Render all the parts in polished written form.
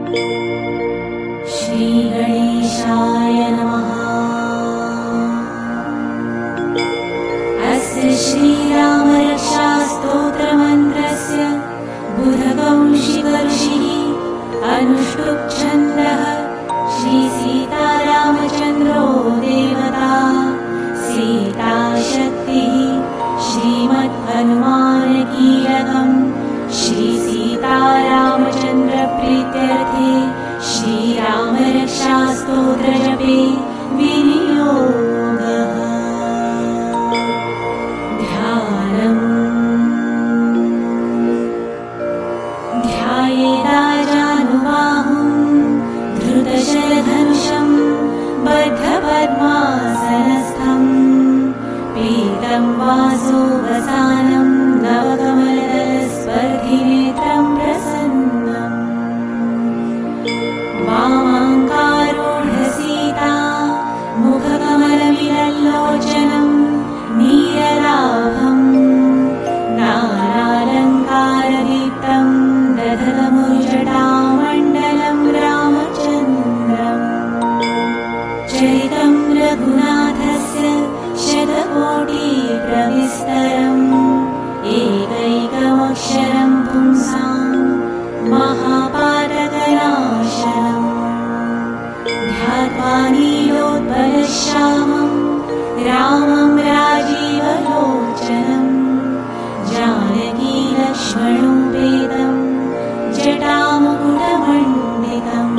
श्रीगणेशाय नमः। अस्य श्रीरामरक्षास्तोत्रमन्त्रस्य बुधकौशिकऋषिः अनुष्टुप् छन्दः। श्रीसीतारामचन्द्रो देवता सीताशक्तिः श्रीमद्हनुमानकीलकम्। श्रीसीतारामचन्द्रप्रीत्यर्थे श्रीरामरक्षास्तोत्रजपे विनियोगः। ध्यानम् ध्यायेदाजानुबाहुं धृतशरधनुषं बद्धपद्मासनस्थं पीतं वासोवसानं नवकमलदलस्पर्धिनेत्रं प्रसन्नम्। वामाङ्कारूढसीता मुखकमलमिलल्लोचनं नीरलाभं नानालङ्कारदीप्तं दधतमुजटामण्डलं रामचन्द्रम्। चरितं रघुनाथस्य शतकोटिप्रविस्तरम् एकैकमक्षरं पुंसां महापातकनाशनम्। ध्यात्वा नीलोत्पलश्यामं रामं राजीवलोचनं जानकीलक्ष्मणोपेतं जटामुकुटमण्डितम्।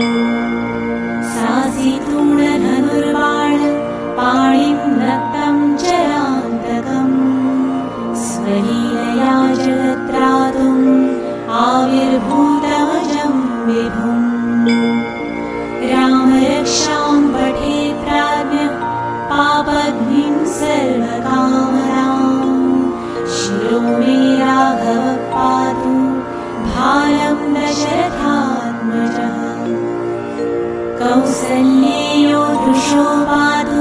सासितूणधनुर्बाण पाणिं नक्तं चरान्तकम् स्वलीलया जगत्रातुम् आविर्भूतमजं विभुम्। रामरक्षां पठेत् प्राज्ञः पापघ्निं सर्वकामनां। शिरो मे राघवः पातु भालं दशरथात्मजः। कौसल्येयो दृशो पातु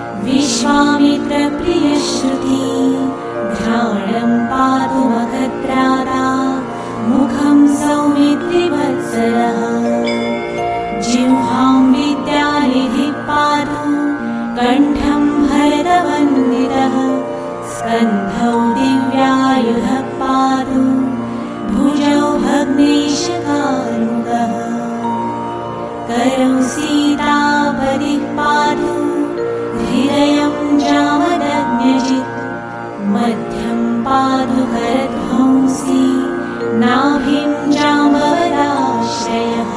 विश्वामित्रप्रियश्रुतिः। घ्राणं पातु मखत्राता मुखं सौमित्रिवत्सलः। जिह्वां विद्यानिधिः पातु कण्ठं भरतवन्दितः। स्कन्धौ दिव्यायुधः पातु भुजौ भग्नेशकारुकः। करौ सीतापतिः पातु हृदयं जामदग्न्यजित्। मध्यं पातु करध्वंसी नाभिं जाम्बवदाश्रयः।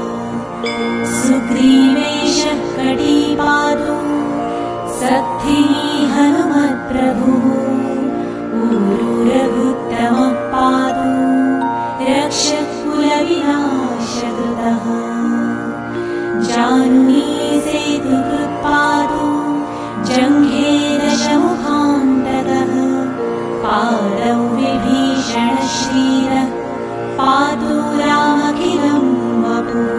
सुग्रीवेशः कटी पातु सत्थिः हनुमत्प्रभुः। ऊरू रघुत्तमः पातु रक्षकुलविनाशकृतः। जाह्नवीसेतुकृत् पातु जङ्घे दशमुखान्तकः। पादौ विभीषणश्रीरः पातु रामखिलं वपुः।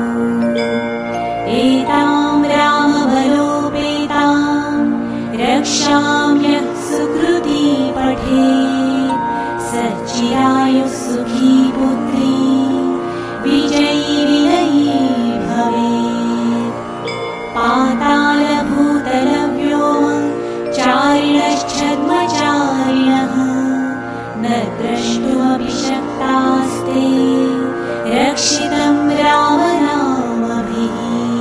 एतां रामबलोपेतां रक्षां यः सुकृती पठेत् सच्चिरायुः सुखी पुत्री विजयी विनयी भवेत्। पातालभूतलव्योमचारिणश्छद्मचारिणः न द्रष्टुमपि शक्तास्ते रक्षितं रामनामभिः।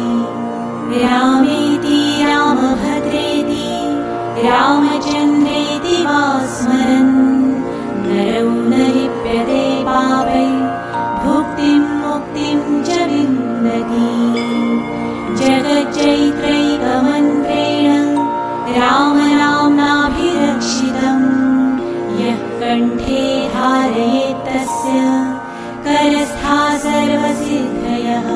रामेति रामभद्रेति रामचन्द्रेति वा स्मरन् नरौ न लिप्यते पापै भुक्तिं मुक्तिं च विन्दति। जगच्चैत्रैकमन्त्रेण रामनाम्नाभिरक्षितम् यः कण्ठे धारयेत् तस्य करस्था सर्वसिद्धयः।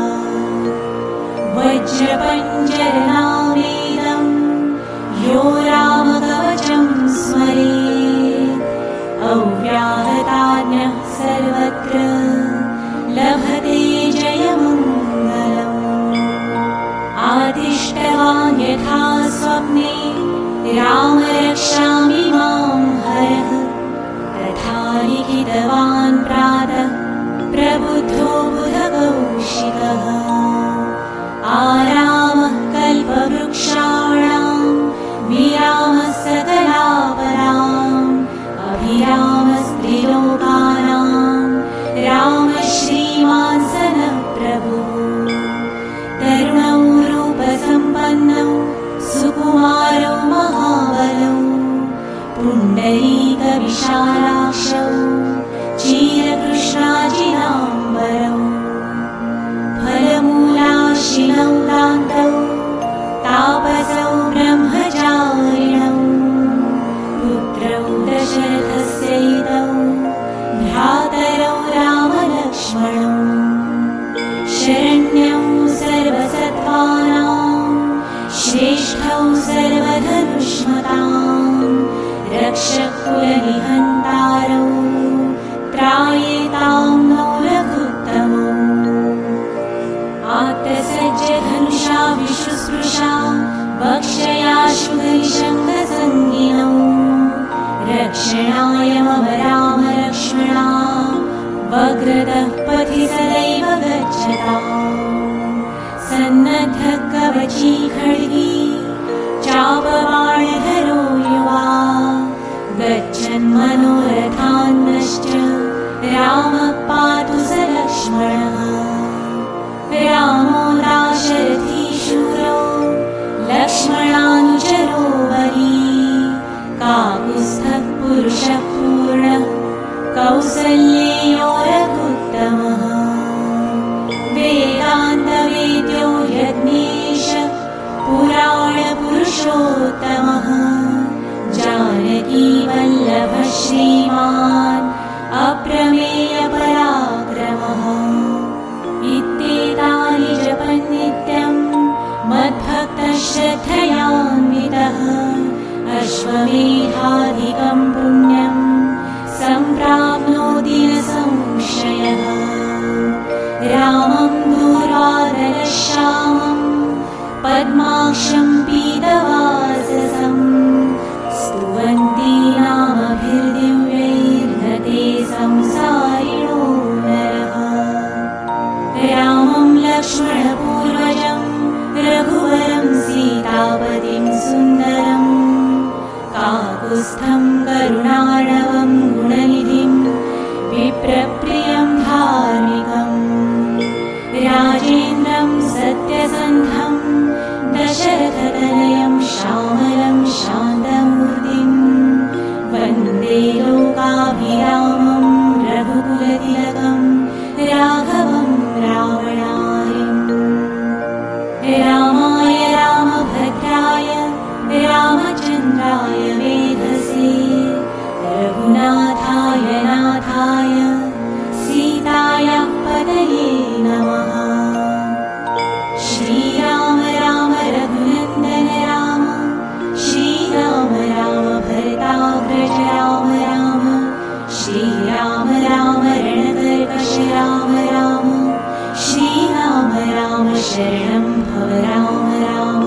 वज्रपञ्जरनामेदं यो रामकवचं स्मरेत् अव्याहताज्ञः सर्वत्र लभते जयमङ्गलम्। आदिष्टवान् यथा स्वप्ने राम रक्षामि मां हरः तथा लिखितवान् प्रातः प्रबुद्धो बुधकौशिकः। पुण्डरीकविशालाक्षौ चिरकृष्णाजिनाम्बरौ फलमूलाशिनौ दान्तौ तापसौ ब्रह्मचारिणौ पुत्रौ दशरथस्यैतौ भ्रातरौ रामलक्ष्मणौ शरण्यौ सर्वसत्त्वानां श्रेष्ठौ सर्वधनुष्मतां रक्षकुलनिहन्तारौ त्रायेतां नो रघुत्तमौ आत्तसज्जधनुषा विशुस्पृशा वक्षयाशुधनिशङ्खसङ्गिनौ रक्षणाय मम राम लक्ष्मणा वग्रतः पथि सदैव गच्छताम् सन्नद्धकवची खड्गी चापबाणधरो युवा गच्छन्मनोरथान्नश्च रामः पातु स लक्ष्मणः रामो दाशरथी शूरो लक्ष्मणानुचरो बली काकुत्स्थः पुरुषः पूर्णः कौसल्येयो रघुत्तमः वेदान्तवेद्यो यज्ञेश पुराणपुरुषोत्तमः जानकीवल्लभः श्रीमान् अप्रमेयपराक्रमः इत्येतानि जपन्नित्यं मद्भक्तः श्रद्धयान्वितः अश्वमेधाधिकं पुण्यं सम्प्राप्नोति न संशयः रामं दूरादरश्यामं पद्माक्षं पीतवाससं स्तुवन्ति नामभिर्दिव्यैर्नते संसारिणो नरः रामं लक्ष्मणपूर्वजं रघुवरं सीतापतिं सुन्दरं काकुत्स्थं करुणार्णवं गुणनिधिं विप्रप्रियं धार्मिकम् राजेन्द्रं सत्यसन्धं दशरथतनयं श्यामलं शान्तमूर्तिं वन्दे लोकाभिरामं रघुकुलतिलकं राघवं रावणारिम् रामाय रामभद्राय रामचन्द्राय वेधसे रघुनाथाय नाथाय सीतायाः पतये नमः श्रीराम राम रघुनन्दन राम श्रीराम राम भरताग्रज राम राम श्रीराम राम रणकर्कश राम राम श्रीराम राम शरणं भव राम राम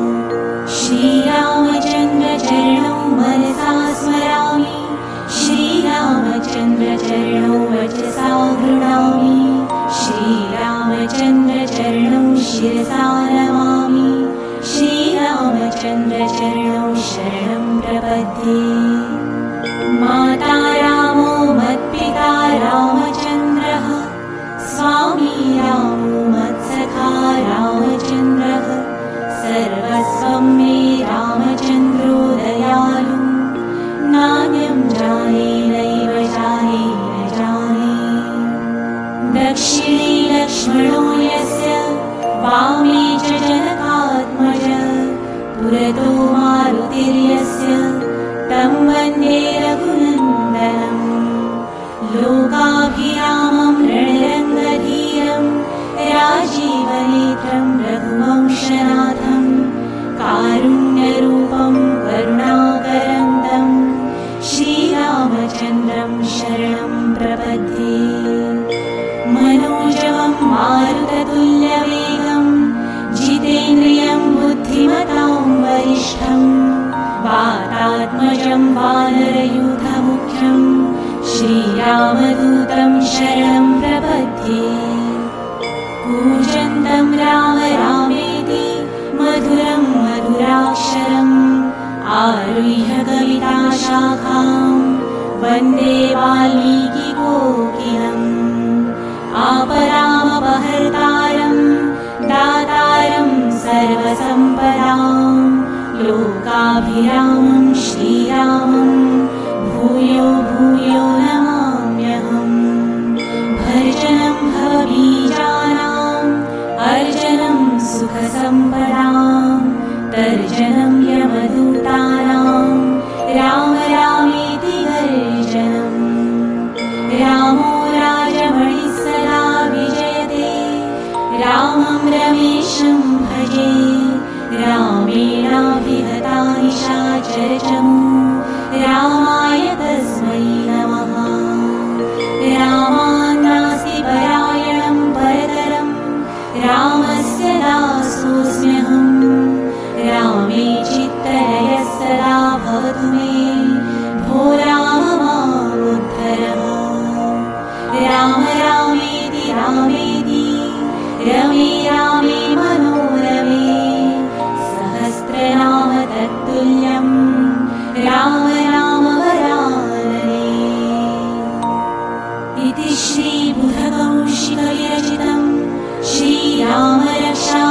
श्रीरामचन्द्रचरणौ मनसा स्मरामि श्रीरामचन्द्रचरणौ वचसा गृह्णामि श्रीरामचन्द्रचरणौ शिरसा नमामि श्रीरामचन्द्रचरणौ शरणं प्रपद्ये माता रामो मत्पिता रामचन्द्रः स्वामी रामो मत्सखा रामचन्द्रः सर्वस्वं मे रामचन्द्रो दयालु नान्यं जाने नैव जाने न जाने दक्षिणे लक्ष्मणो यस्य वामे च जनकात्मज पुरतो मारुतिर्यस्य तं वन्दे रघुनन्दनं लोकाभिरामं रणरङ्गधीरं राजीवनेत्रं रघुवंशनाथं कारुण्यरूपं करुणाकरं तं श्रीरामचन्द्रं शरणं प्रपद्ये मनोजवं मारुततुल्यवेगं जितेन्द्रियं बुद्धिमतां वरिष्ठं वातात्मजं वानरयूथमुख्यं श्रीरामदूतं शरणं प्रपद्ये कूजन्तं राम रामेति मधुरं मधुराक्षरम् आरुह्य कविताशाखां वन्दे वाल्मीकिकोकिलम् आपरामपहर्तारं दातारं सर्वसम्पदां लोकाभिरामं श्रीरामं सम्पदां तर्जनं यमदूतानां राम रामेति गर्जनम् रामो राजमणिः सदा विजयते रामं रमेशं भजे रामेणाभिहता निशाचरचमू रामाय तस्मै नमः रामान्नास्ति परायणं परतरं रामस्य दासोऽस्म्यहम् रामे चित्तलयः सदा भवतु मे भो राम मामुद्धर राम रामेति रामेति रमे रामे मनोरमे सहस्रनाम तत्तुल्यं राम राम वरानने इति श्रीबुधकौशिकविरचितं श्रीरामरक्षा